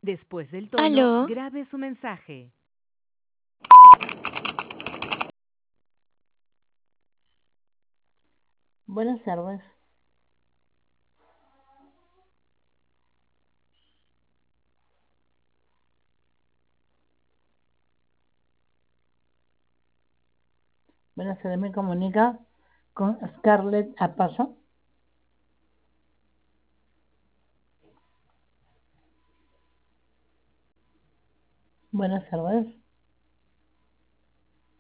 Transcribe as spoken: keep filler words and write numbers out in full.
Después del tono, ¿Aló? grabe su mensaje. Buenas tardes. Buenas tardes, me comunica con Scarlett Apaso. Buenas tardes.